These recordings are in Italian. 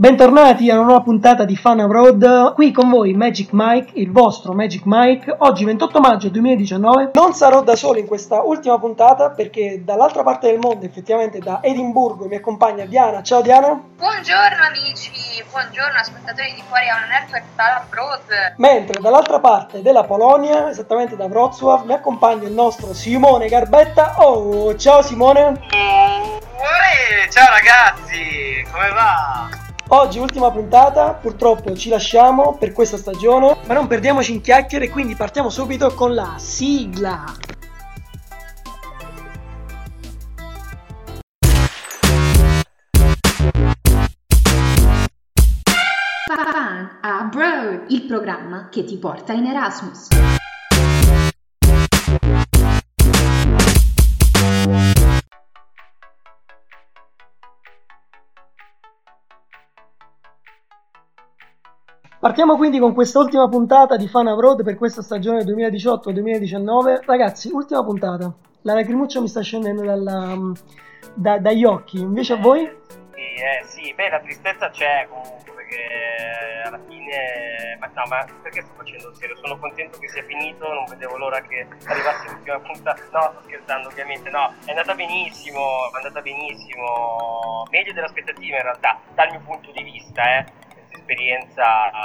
Bentornati a una nuova puntata di Fun Abroad, qui con voi Magic Mike, il vostro Magic Mike. Oggi 28 maggio 2019, non sarò da solo in questa ultima puntata perché dall'altra parte del mondo, effettivamente da Edimburgo, mi accompagna Diana. Ciao Diana. Buongiorno amici, buongiorno ascoltatori di Fuori a una Network Fun Abroad. Mentre dall'altra parte della Polonia, esattamente da Wrocław, mi accompagna il nostro Simone Garbetta. Oh, ciao Simone. Ciao ragazzi, come va? Oggi ultima puntata, purtroppo ci lasciamo per questa stagione, ma non perdiamoci in chiacchiere, quindi partiamo subito con la sigla. Fun Abroad, il programma che ti porta in Erasmus. Partiamo quindi con questa ultima puntata di Fun Abroad per questa stagione 2018-2019. Ragazzi, ultima puntata. La lacrimuccia mi sta scendendo dagli occhi, invece a voi? Sì, la tristezza c'è comunque, perché alla fine... Ma perché sto facendo il serio? Sono contento che sia finito, non vedevo l'ora che arrivasse l'ultima puntata. No, sto scherzando ovviamente, no. È andata benissimo, meglio delle aspettative in realtà, dal mio punto di vista, esperienza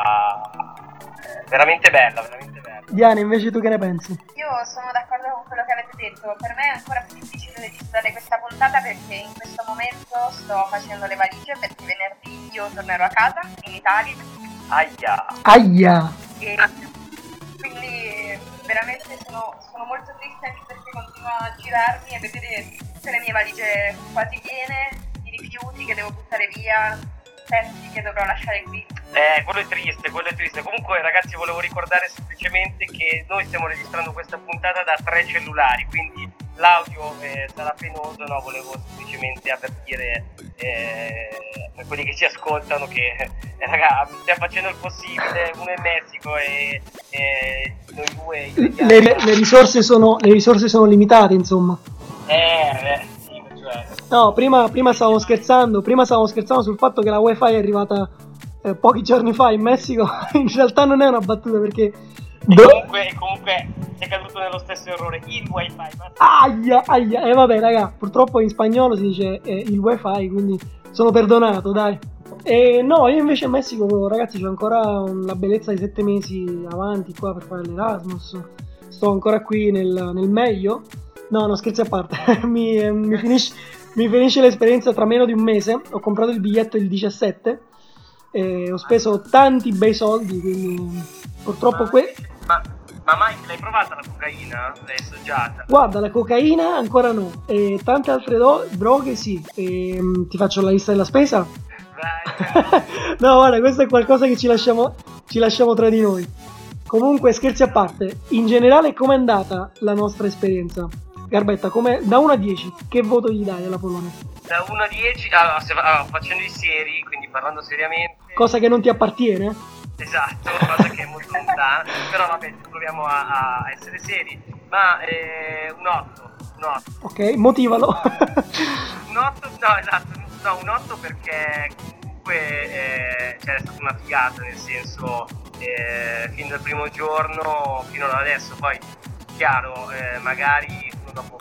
veramente bella. Diana, invece tu che ne pensi? Io sono d'accordo con quello che avete detto. Per me è ancora più difficile registrare questa puntata perché in questo momento sto facendo le valigie perché venerdì io tornerò a casa in Italia. Aia! E quindi veramente sono molto triste anche perché continuo a girarmi e vedere tutte le mie valigie quasi piene di rifiuti che devo buttare via, pezzi che dovrò lasciare qui. Quello è triste. Comunque ragazzi, volevo ricordare semplicemente che noi stiamo registrando questa puntata da 3 cellulari, quindi l'audio sarà penoso, no? Volevo semplicemente avvertire per quelli che ci ascoltano che raga, stiamo facendo il possibile, uno è in Messico e noi due le risorse sono limitate, insomma. Sì, cioè. No, prima stavamo scherzando sul fatto che la wifi è arrivata pochi giorni fa in Messico. In realtà non è una battuta perché comunque sei caduto nello stesso errore, il wifi. Aia, vabbè raga, purtroppo in spagnolo si dice il wifi, quindi sono perdonato, dai. No, io invece in Messico, ragazzi, c'ho ancora la bellezza di 7 mesi avanti qua per fare l'Erasmus. Sto ancora qui nel meglio. No, scherzi a parte. mi finisce l'esperienza tra meno di un mese. Ho comprato il biglietto il 17 e ho speso tanti bei soldi, quindi purtroppo Ma Mike, l'hai provata la cocaina? L'hai assaggiata? Guarda, la cocaina ancora no, e tante altre droghe sì. Ti faccio la lista della spesa? Vai. No, guarda, questo è qualcosa che ci lasciamo tra di noi. Comunque, scherzi a parte, in generale com'è andata la nostra esperienza? Garbetta, da 1 a 10, che voto gli dai alla Polonia? Da 1 a 10, facendo i seri, quindi parlando seriamente. Cosa che non ti appartiene? Esatto, cosa che è molto lontana, però vabbè, proviamo a essere seri. Ma un 8. Ok, motivalo. Un 8, no, esatto, un 8 perché comunque è stata una figata, nel senso, fin dal primo giorno fino ad adesso. Poi chiaro, magari dopo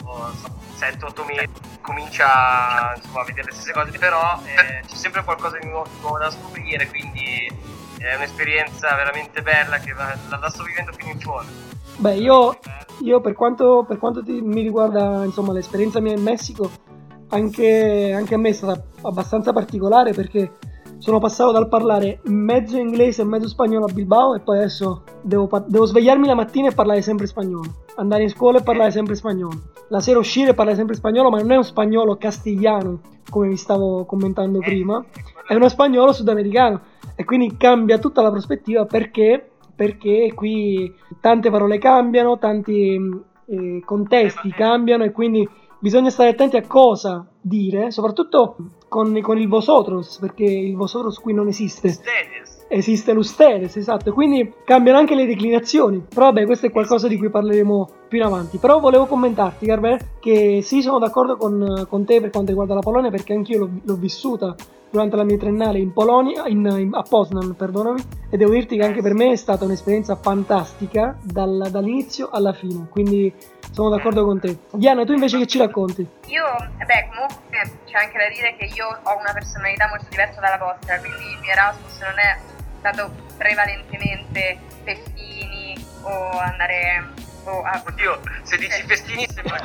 7-8 mesi comincia insomma, a vedere le stesse cose, però c'è sempre qualcosa di nuovo da scoprire, quindi è un'esperienza veramente bella che la sto vivendo fino in fondo. Beh, io per quanto mi riguarda, insomma, l'esperienza mia in Messico, anche a me è stata abbastanza particolare perché sono passato dal parlare mezzo inglese e mezzo spagnolo a Bilbao e poi adesso devo svegliarmi la mattina e parlare sempre spagnolo, andare in scuola e parlare sempre spagnolo, la sera uscire e parlare sempre spagnolo, ma non è un spagnolo castigliano come vi stavo commentando prima, è uno spagnolo sudamericano e quindi cambia tutta la prospettiva perché qui tante parole cambiano, tanti contesti cambiano e quindi bisogna stare attenti a cosa dire, soprattutto con il vosotros, perché il vosotros qui non esiste. Ustedes. esiste l'ustedes, esatto, quindi cambiano anche le declinazioni. Però vabbè, questo è qualcosa di cui parleremo più in avanti. Però volevo commentarti, Garbè, che sì, sono d'accordo con te per quanto riguarda la Polonia, perché anch'io l'ho vissuta durante la mia triennale in Polonia, a Poznan, perdonami, e devo dirti che anche per me è stata un'esperienza fantastica dall'inizio alla fine, quindi sono d'accordo con te. Diana, tu invece che ci racconti? Io, comunque c'è anche da dire che io ho una personalità molto diversa dalla vostra, quindi il mio Erasmus non è stato prevalentemente festini o andare... Oddio, se dici festini sembra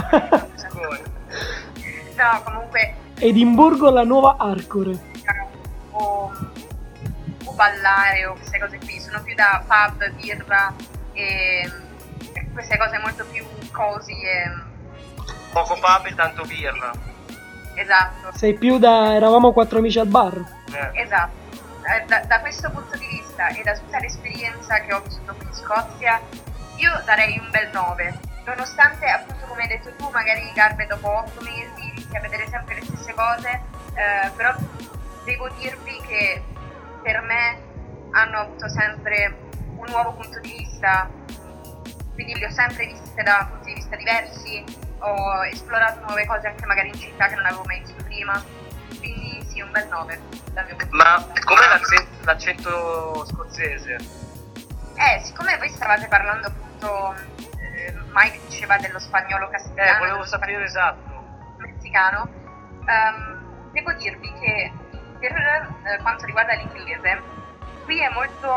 No, comunque... Edimburgo, la nuova Arcore. O ballare o queste cose qui, sono più da pub, birra e queste cose molto più cozy e... Poco pub e tanto birra. Esatto. Sei più da eravamo 4 amici al bar. Esatto. Da questo punto di vista e da tutta l'esperienza che ho vissuto qui in Scozia, io darei un bel 9. Nonostante, appunto, come hai detto tu, magari Garbe dopo 8 mesi inizi a vedere sempre le stesse cose, però devo dirvi che per me hanno avuto sempre un nuovo punto di vista, quindi li ho sempre viste da punti di vista diversi, ho esplorato nuove cose anche magari in città che non avevo mai visto prima, quindi sì, un bel 9 dal mio punto di Ma vista. com'è l'accento scozzese? Siccome voi stavate parlando appunto, Mike diceva dello spagnolo castigliano, Volevo sapere esatto. Messicano, devo dirvi che per quanto riguarda l'inglese, qui è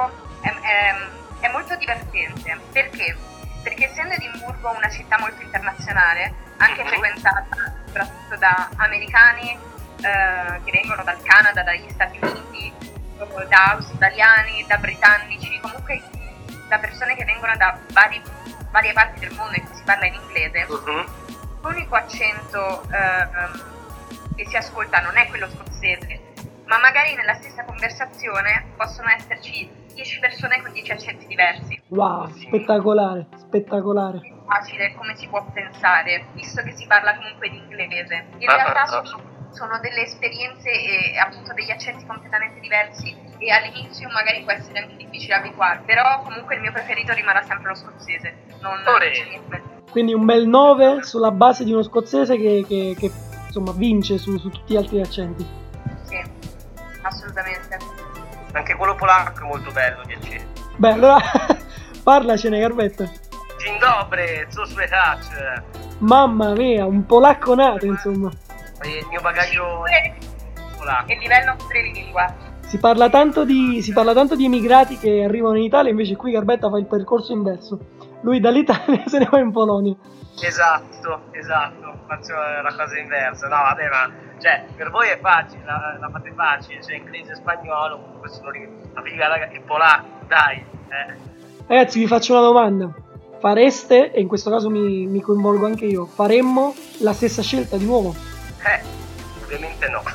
molto divertente. Perché? Perché essendo Edimburgo una città molto internazionale, anche frequentata soprattutto da americani che vengono dal Canada, dagli Stati Uniti, da australiani, da britannici, comunque da persone che vengono da varie parti del mondo in cui si parla in inglese, l'unico accento che si ascolta non è quello scozzese, ma magari nella stessa conversazione possono esserci 10 persone con 10 accenti diversi. Wow, spettacolare, spettacolare. È facile come si può pensare, visto che si parla comunque di inglese. In realtà sono delle esperienze e appunto degli accenti completamente diversi e all'inizio magari può essere anche difficile abituare, però comunque il mio preferito rimarrà sempre lo scozzese. Non c'è niente. Quindi un bel 9 sulla base di uno scozzese che insomma vince su tutti gli altri accenti. Sì, assolutamente. Anche quello polacco è molto bello di accento. Beh, allora parlacene, Garbetta. Dzień dobry, co słychać? Mamma mia, un polacco nato, insomma. Il mio bagaglio polacco. E livello madrelingua. Si parla tanto di immigrati che arrivano in Italia, invece qui Garbetta fa il percorso inverso. Lui dall'Italia se ne va in Polonia. Esatto, faccio la cosa inversa. No, vabbè, ma cioè, per voi è facile, la fate facile, cioè inglese e spagnolo, comunque sono il polacco, dai. Ragazzi, vi faccio una domanda. Fareste, e in questo caso mi coinvolgo anche io, faremmo la stessa scelta di nuovo? Ovviamente no.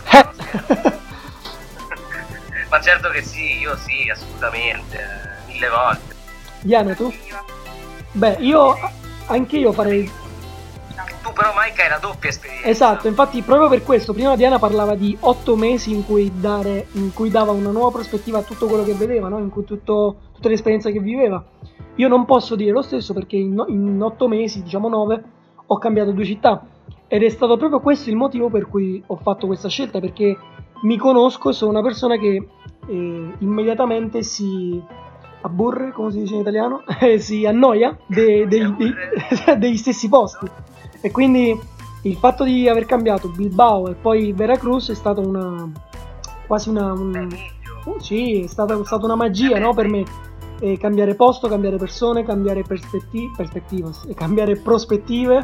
Ma certo che sì, io sì, assolutamente, 1000 volte. Diana, tu? Beh, anche io farei. Tu però Mike hai la doppia esperienza. Esatto, infatti proprio per questo prima Diana parlava di 8 mesi in cui dava una nuova prospettiva a tutto quello che vedeva, no? In cui tutta l'esperienza che viveva. Io non posso dire lo stesso perché in 8 mesi, diciamo 9, ho cambiato 2 città ed è stato proprio questo il motivo per cui ho fatto questa scelta, perché mi conosco e sono una persona che immediatamente si aburre, come si dice in italiano, si annoia degli stessi posti, e quindi il fatto di aver cambiato Bilbao e poi Veracruz è stata quasi una sì, è stata una magia, no, per me. Cambiare posto, cambiare persone, cambiare cambiare prospettive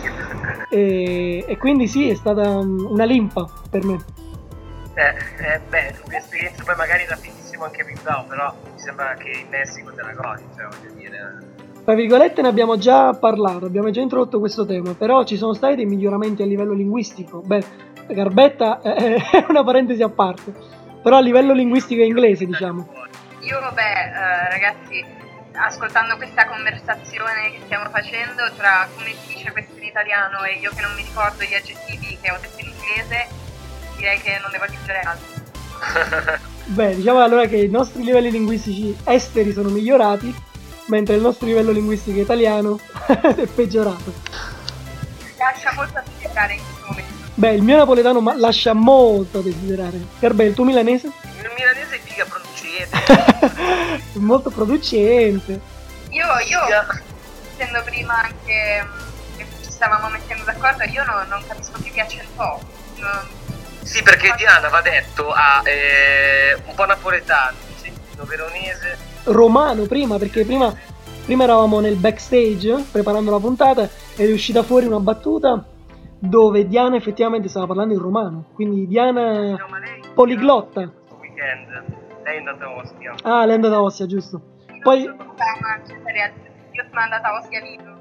e quindi sì, è stata una linfa per me. L'esperienza poi magari era fittissimo anche a Bilbao, però mi sembra che in Messico te la godi, cioè voglio dire. Tra virgolette ne abbiamo già parlato, abbiamo già introdotto questo tema, però ci sono stati dei miglioramenti a livello linguistico. Beh, Garbetta è una parentesi a parte, però a livello linguistico inglese, diciamo. Io ragazzi, ascoltando questa conversazione che stiamo facendo tra come si dice questo in italiano e io che non mi ricordo gli aggettivi che ho detto in inglese, direi che non devo aggiungere altro. Beh, diciamo allora che i nostri livelli linguistici esteri sono migliorati, mentre il nostro livello linguistico italiano è peggiorato. Lascia molto a desiderare in questo momento. Beh, il mio napoletano lascia molto a desiderare. Garbè, il tuo milanese? Il milanese è figa producente. È molto producente. Io essendo prima anche che ci stavamo mettendo d'accordo, io non capisco più che accento ho. Sì, perché Diana, va detto, ha un po' napoletano, un veronese. Romano prima, perché prima eravamo nel backstage preparando la puntata ed è uscita fuori una battuta dove Diana effettivamente stava parlando in romano, quindi Diana No, ma lei poliglotta. questo weekend, lei è andata a Ostia. Ah, lei è andata a Ostia, giusto. Poi io sono andata a Ostia Lido,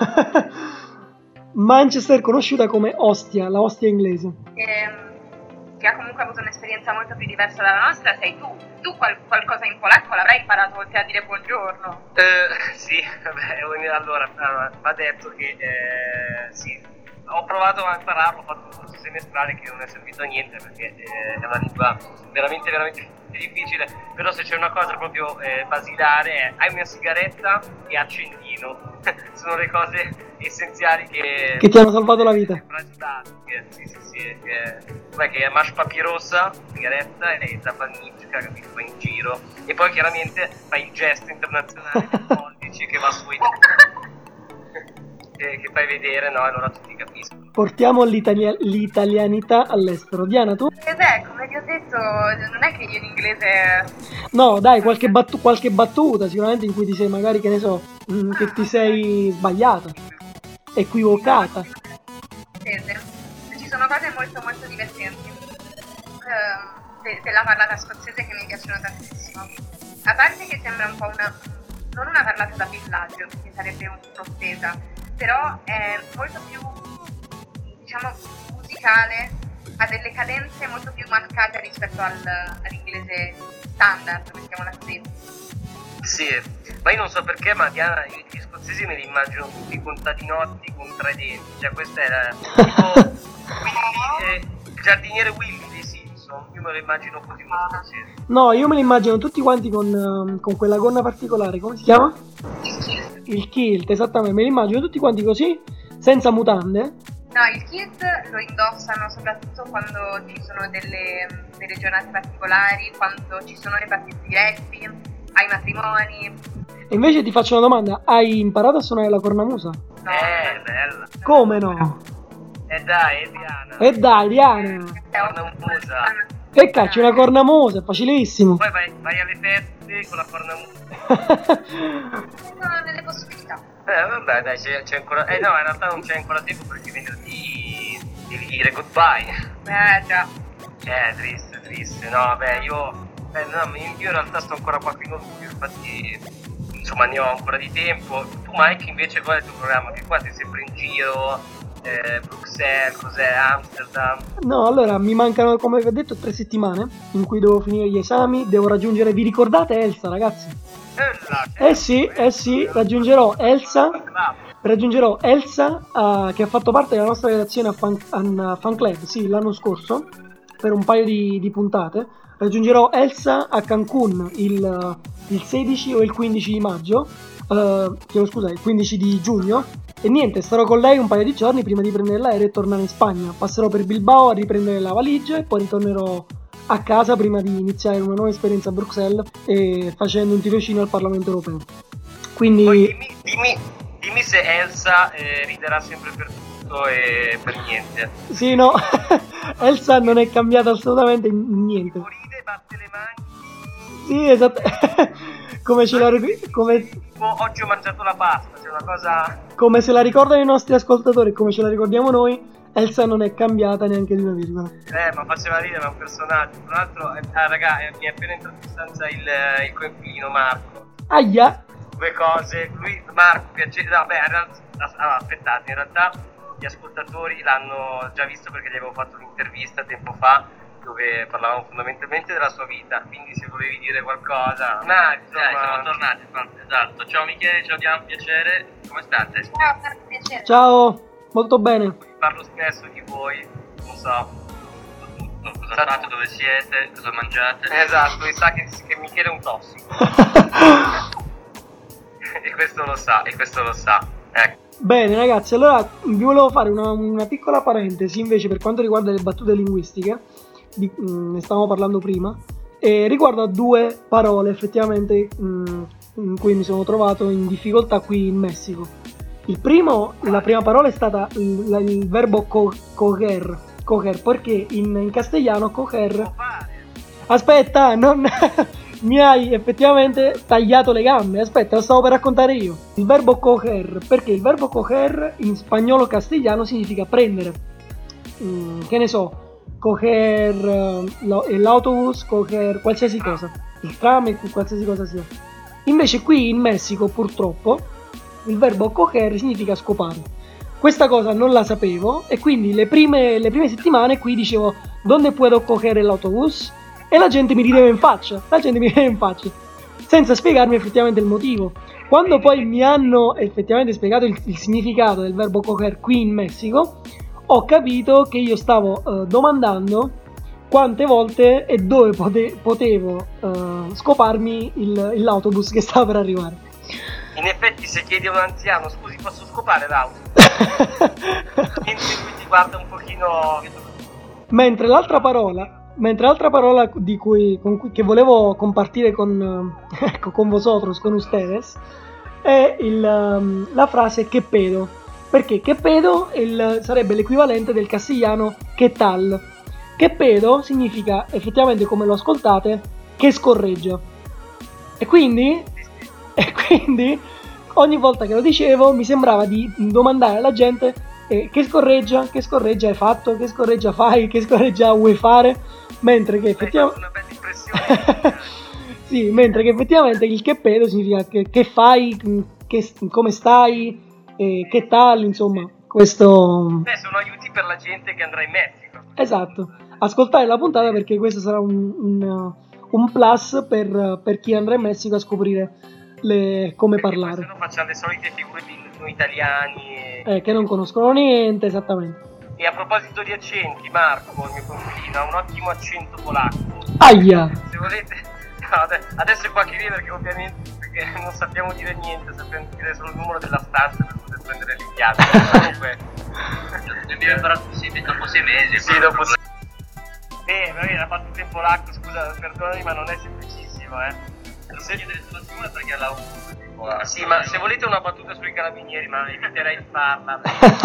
Manchester conosciuta come Ostia, la Ostia inglese. che ha comunque avuto un'esperienza molto più diversa dalla nostra, sei tu. Tu qualcosa in polacco l'avrai imparato oltre a dire buongiorno. Sì, vabbè, allora va detto che sì, ho provato a impararlo, ho fatto un corso semestrale che non è servito a niente perché è una lingua veramente veramente difficile, però se c'è una cosa proprio basilare è hai una sigaretta e accendino. Sono le cose essenziali Che ti hanno salvato la vita. Sì, che è mash papirosa, sigaretta e zabannicca, capito, vai in giro e poi chiaramente fai il gesto internazionale dei pollici che va su che fai vedere, no? Allora tutti capiscono. Portiamo l'italianità all'estero. Diana, tu? Come vi ho detto, non è che io in inglese... No, dai, qualche battuta sicuramente in cui ti sei magari, che ne so, che ti sei sbagliata, equivocata. Ci sono cose molto molto divertenti della parlata scozzese che mi piacciono tantissimo. A parte che sembra un po' non una parlata da villaggio, che sarebbe un'offesa, però è molto più, diciamo, musicale, ha delle cadenze molto più marcate rispetto all'inglese standard, mettiamola così. Sì, ma io non so perché, ma Diana, gli scozzesi me li immagino tutti contadinotti con 3 denti, cioè questa è tipo il giardiniere Willy dei Simpson, io me lo immagino così uno scozzese. No, io me li immagino tutti quanti con quella gonna particolare, come si chiama? Il kilt, esattamente, me li immagino tutti quanti così, senza mutande. No, il kilt lo indossano soprattutto quando ci sono delle giornate particolari, quando ci sono le partite di rugby, ai matrimoni. E invece ti faccio una domanda, hai imparato a suonare la cornamusa? No, Bella. Come no? Dai, Diana. E dai, Diana! Cornamusa. E cacci una cornamusa, è facilissimo. Poi vai alle feste con la cornamusa. sono nelle possibilità. Vabbè, dai, c'è ancora... no, in realtà non c'è ancora tempo perché venerdì devi dire goodbye. Già. Triste. No, vabbè, io in realtà sto ancora qua fino a luglio, infatti, insomma, ne ho ancora di tempo. Tu, Mike, invece, qual è il tuo programma? Che qua sei sempre in giro, Bruxelles, cos'è, Amsterdam? No, allora, mi mancano, come vi ho detto, 3 settimane in cui devo finire gli esami, devo raggiungere... Vi ricordate Elsa, ragazzi? Sì, raggiungerò Elsa che ha fatto parte della nostra redazione a Fan Club, sì, l'anno scorso, per un paio di puntate. Raggiungerò Elsa a Cancun il 16 o il 15 di maggio, il 15 di giugno, e niente, starò con lei un paio di giorni prima di prendere l'aereo e tornare in Spagna. Passerò per Bilbao a riprendere la valigia e poi ritornerò a casa prima di iniziare una nuova esperienza a Bruxelles e facendo un tirocino al Parlamento Europeo. Quindi poi dimmi se Elsa riderà sempre per tutto e per niente. Sì, no, Elsa non è cambiata assolutamente niente. Ride, batte le mani. Sì, esatto. Come ce la Oggi ho mangiato la pasta, c'è una cosa... Come se la ricordano i nostri ascoltatori e come ce la ricordiamo noi, Elsa non è cambiata neanche di una virgola. Ma faceva ridere, ma è un personaggio. Tra l'altro, raga, mi è appena entrato in stanza il coinquilino Marco. Aia! 2 cose. Lui, Marco, piacere... No, beh, in realtà, aspettate, in realtà gli ascoltatori l'hanno già visto perché gli avevo fatto un'intervista tempo fa dove parlavamo fondamentalmente della sua vita, quindi se volevi dire qualcosa... siamo tornati, esatto. Ciao Michele, ciao Diana, piacere. Come state? Ciao, piacere. Ciao, molto bene. Parlo spesso di voi, non so. cosa fate, dove siete, cosa mangiate. Esatto, mi sa che Michele è un tossico. e questo lo sa. Ecco. Bene ragazzi, allora vi volevo fare una piccola parentesi invece per quanto riguarda le battute linguistiche, ne stavamo parlando prima, e riguardo a due parole effettivamente in cui mi sono trovato in difficoltà qui in Messico. La prima parola è stata il verbo coger, perché in castellano coger... Aspetta, non... mi hai effettivamente tagliato le gambe. Aspetta, lo stavo per raccontare io. Il verbo coger, perché il verbo coger in spagnolo castigliano significa prendere. Che ne so, coger l'autobus, coger qualsiasi cosa, il tram, qualsiasi cosa sia. Invece qui in Messico purtroppo il verbo coger significa scopare. Questa cosa non la sapevo e quindi le prime settimane qui dicevo "Dónde puedo coger el autobus?" e la gente mi rideva in faccia, senza spiegarmi effettivamente il motivo. Quando poi mi hanno effettivamente spiegato il significato del verbo coger qui in Messico, ho capito che io stavo domandando quante volte e dove potevo scoparmi l'autobus che stava per arrivare. In effetti se chiedi a un anziano "scusi, posso scopare l'auto?" mentre lui ti guarda un pochino. Mentre l'altra parola che volevo compartire con vosotros, con ustedes, è la frase "che pedo", perché "che pedo" sarebbe l'equivalente del castigliano "che tal". "Che pedo" significa effettivamente, come lo ascoltate, che scorreggia, e quindi ogni volta che lo dicevo mi sembrava di domandare alla gente che scorreggia hai fatto, che scorreggia fai, che scorreggia vuoi fare, mentre che effettivamente una bella impressione. sì, mentre che effettivamente il "che pedo" significa che fai, come stai, che tal, insomma, questo... sono aiuti per la gente che andrà in Messico. Esatto, ascoltare la puntata perché questo sarà un plus per chi andrà in Messico a scoprire come parlare. Se no facciamo le solite figure di noi italiani che non conoscono niente, esattamente. E a proposito di accenti, Marco, il mio coinquilino, ha un ottimo accento polacco. Aia! Se volete, no, adesso è qua che viene perché non sappiamo dire niente, sappiamo dire solo il numero della stanza per poter prendere le chiavi. Comunque, abbiamo imparato dopo 6 mesi. Sì, dopo 6 mesi. Vabbè, la battuta in polacco, scusa, perdonami, ma non è semplicissimo, Non so chiedere soluzione perché la uso. Sì, ma se volete una battuta sui carabinieri, ma eviterei di farla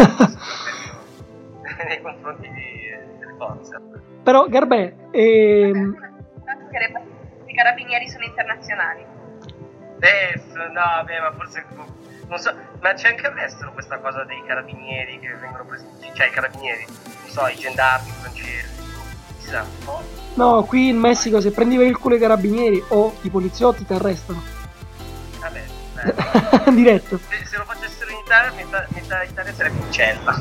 nei confronti delle forze. Però Garbè, che le battute sui carabinieri sono internazionali. No, ma forse non so, ma c'è anche all'estero questa cosa dei carabinieri che vengono presi, cioè i carabinieri, non so, i gendarmi francesi, chissà. No, qui in Messico se prendi per il culo i carabinieri o i poliziotti ti arrestano. Vabbè, diretto. Se lo facessero in Italia, metà Italia sarebbe in cella.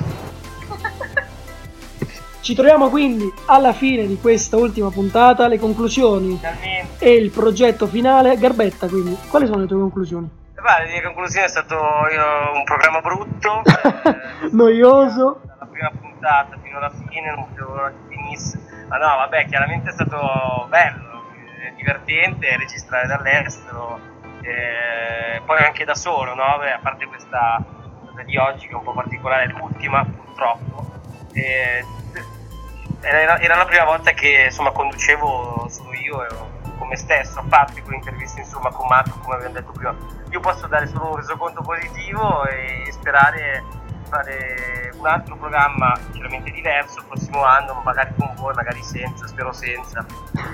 Ci troviamo quindi alla fine di questa ultima puntata, le conclusioni Finalmente. e il progetto finale. Garbetta, quindi, quali sono le tue conclusioni? La mia conclusione è stato un programma brutto, noioso. dalla prima puntata fino alla fine, non vedevo l'ora che finisse. Ma no, vabbè, chiaramente è stato bello, divertente registrare dall'estero, poi anche da solo, no? Beh, a parte questa di oggi che è un po' particolare, l'ultima purtroppo. Era la prima volta che insomma conducevo solo io con me stesso, a parte con l'intervista insomma con Marco, come abbiamo detto prima. Io posso dare solo un resoconto positivo e sperare di fare un altro programma chiaramente diverso il prossimo anno, magari con voi, magari senza, spero senza.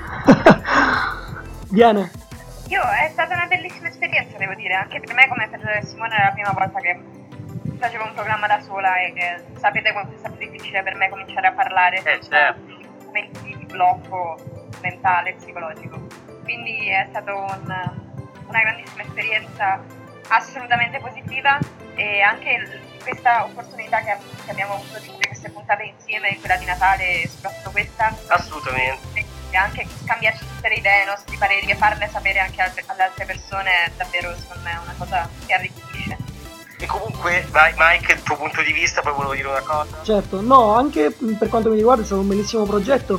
Diana? È stata una bellissima esperienza, devo dire, anche per me come per Simone era la prima volta che facevo un programma da sola e sapete quanto è stato difficile per me cominciare a parlare senza momenti di blocco mentale e psicologico. Quindi è stata una grandissima esperienza, assolutamente positiva, e anche questa opportunità che abbiamo avuto di fare queste puntate insieme, quella di Natale e soprattutto questa. Assolutamente. E anche scambiarci tutte le idee, i nostri pareri e farle sapere anche alle altre persone, davvero secondo me è una cosa che arricchisce. E comunque, vai Mike, il tuo punto di vista, poi volevo dire una cosa. Certo, no, anche per quanto mi riguarda è stato un bellissimo progetto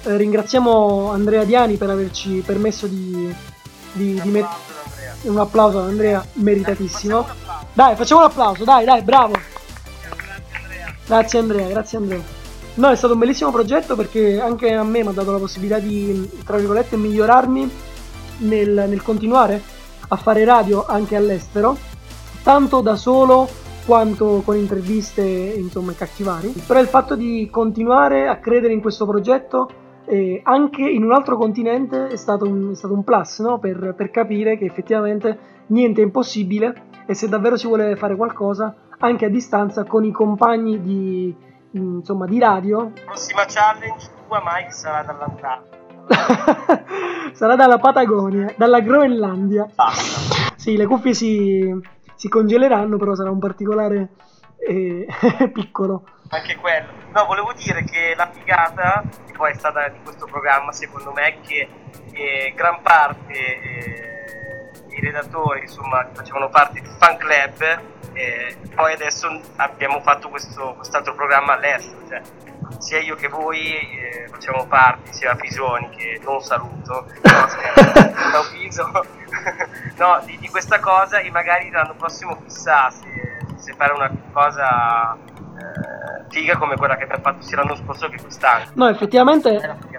ringraziamo Andrea Diani per averci permesso di mettere un applauso ad Andrea, meritatissimo. Dai, facciamo un applauso, dai, bravo. Grazie Andrea. No, è stato un bellissimo progetto perché anche a me mi ha dato la possibilità di, tra virgolette, migliorarmi nel continuare a fare radio anche all'estero, tanto da solo quanto con interviste, insomma, cattivari. Però il fatto di continuare a credere in questo progetto anche in un altro continente è stato un plus, no? Per capire che effettivamente niente è impossibile e se davvero si vuole fare qualcosa anche a distanza con i compagni di radio. Prossima challenge tua, Mike, sarà dall'Antartide. Sarà dalla Patagonia, dalla Groenlandia. Basta. Sì, le cuffie si congeleranno, però sarà un particolare piccolo. Anche quello. No, volevo dire che la figata, che poi è stata di questo programma, secondo me, è che gran parte i redattori, insomma, facevano parte di Fan Club, poi adesso abbiamo fatto quest'altro programma all'estero, cioè sia io che voi facciamo parte, sia Fisoni, che non saluto, di questa cosa, e magari l'anno prossimo chissà se fare una cosa figa come quella che abbiamo fatto sia l'anno scorso che quest'anno. No, effettivamente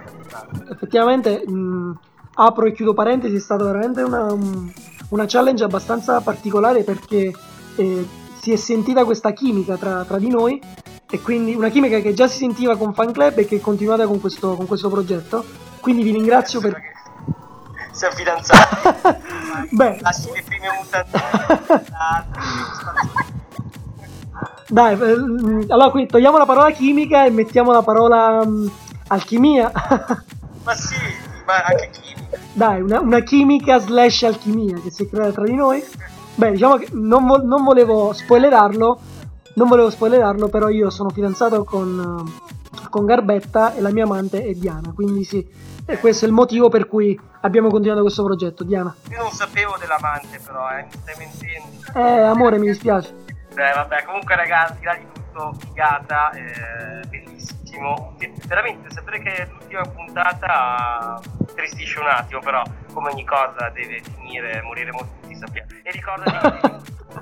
apro e chiudo parentesi, è stata veramente una challenge abbastanza particolare perché si è sentita questa chimica tra di noi, e quindi una chimica che già si sentiva con Fan Club e che è continuata con questo progetto, quindi vi ringrazio per... Siamo fidanzati. Beh, lasci le prime mutande. Dai, allora qui togliamo la parola chimica e mettiamo la parola alchimia. Ma sì, ma anche chimica. Dai, una chimica / alchimia che si è creata tra di noi. Beh, diciamo che non volevo spoilerarlo, però io sono fidanzato con Garbetta e la mia amante è Diana, quindi sì, e questo è il motivo per cui abbiamo continuato questo progetto. Diana. Io non sapevo dell'amante, però, mi stai mentendo. Amore, mi dispiace. Vabbè, comunque ragazzi, là di tutto, figata, bellissimo. Veramente, sapere che l'ultima puntata tristisce un attimo, però come ogni cosa deve finire, moriremo tutti, sappiamo. E ricordati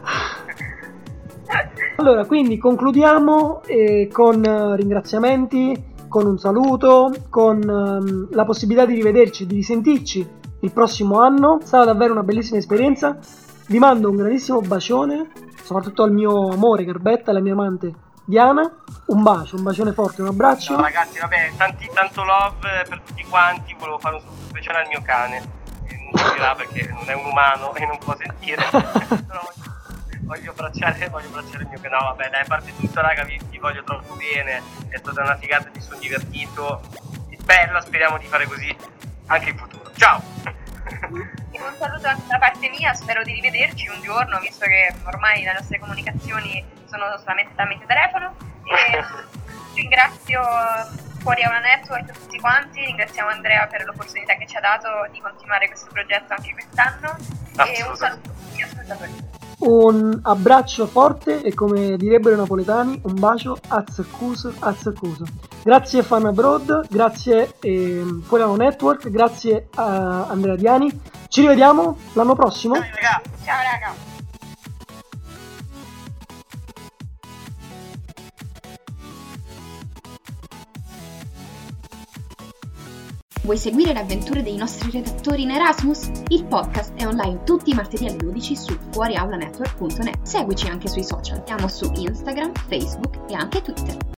Allora, quindi concludiamo con ringraziamenti, con un saluto, con la possibilità di rivederci, di risentirci il prossimo anno. Sarà davvero una bellissima esperienza. Vi mando un grandissimo bacione, soprattutto al mio amore Garbetta e alla mia amante Diana. Un bacione forte, un abbraccio. No, ragazzi, vabbè, tanto love per tutti quanti. Volevo fare un saluto speciale al mio cane, non dirà perché non è un umano e non può sentire. Però voglio abbracciare il mio cane. No, vabbè, dai, a parte tutto, raga, vi voglio troppo bene. È stata una figata, mi sono divertito. È bella, speriamo di fare così anche in futuro. Ciao! Un saluto anche da parte mia, spero di rivederci un giorno, visto che ormai le nostre comunicazioni sono solamente tramite telefono. E ringrazio Fuori Aula Network tutti quanti, ringraziamo Andrea per l'opportunità che ci ha dato di continuare questo progetto anche quest'anno. E un saluto a tutti gli ascoltatori. Un abbraccio forte e, come direbbero i napoletani, un bacio azzecuso. Grazie Fan Abroad, grazie Fuori Aula Network, grazie a Andrea Diani. Ci rivediamo l'anno prossimo. Ciao raga. Vuoi seguire le avventure dei nostri redattori in Erasmus? Il podcast è online tutti i martedì alle 12 su fuoriaulanetwork.net. Seguici anche sui social, siamo su Instagram, Facebook e anche Twitter.